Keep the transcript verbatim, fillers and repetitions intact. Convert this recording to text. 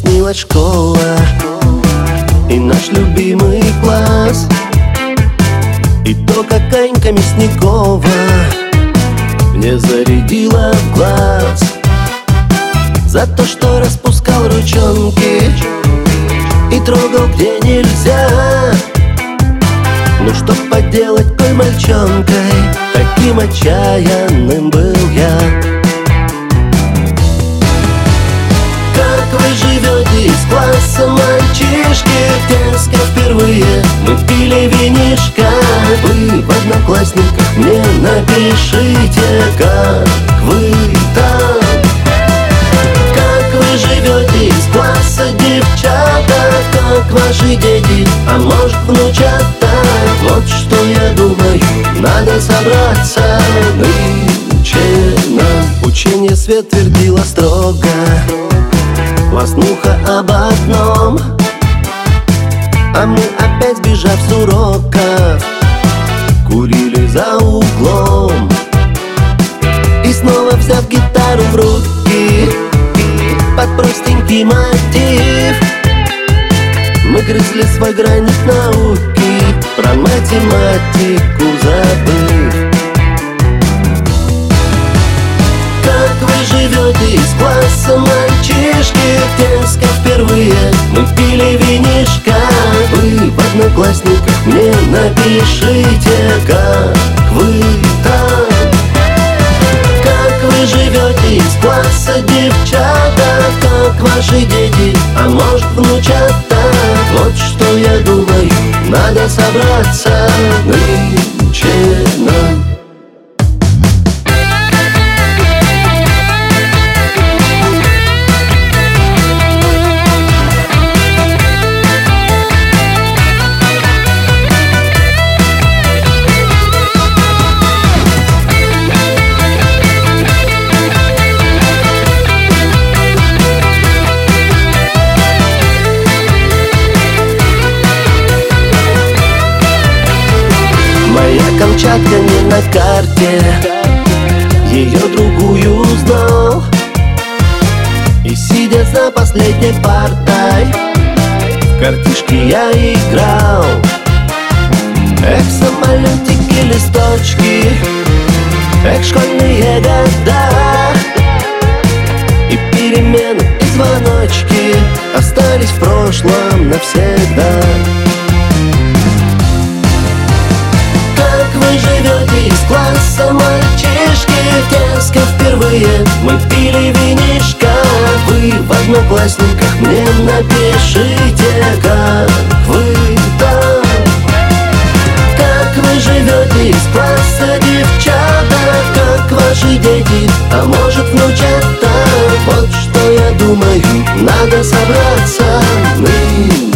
снилась школа и наш любимый класс, и то, как Анька Мясникова мне зарядила в глаз за то, что распускал ручонки и трогал, где нельзя. Ну что поделать, коль мальчонкой таким отчаянным был я. Как вы живете из класса, мальчишки? В детской впервые мы пили винишко. Вы в одноклассниках мне напишите, как вы там. Как вы живете из класса, девчата? Как ваши дети, а может внучата? Вот что я думаю, надо собраться нынче нам. Учение свет твердила строго, класснуха об одном, а мы опять, сбежав с уроков, курили за углом. И снова взяв гитару в руки под простенький мотив, мы грызли свой границ науки, про математику забыв. Как вы живете из класса, мальчишки? В детской впервые мы пили винишко. Вы в одноклассниках мне напишите, как вы там. Как вы живете из класса, девчата? Как ваши дети, а может внучата? Вот что я думаю, надо собраться нынче нам. Камчатка не на карте, ее другую знал. И сидя за последней партой, в картишки я играл. Эх, самолетики, листочки, эх, школьные года, и перемены, и звоночки остались в прошлом навсегда. Вы живете из класса, мальчишки? В детской впервые мы пили винишко. Вы в одноклассниках мне напишите, как вы там. Как вы живете из класса, девчата? Как ваши дети, а может внучата? Вот что я думаю, надо собраться нынче.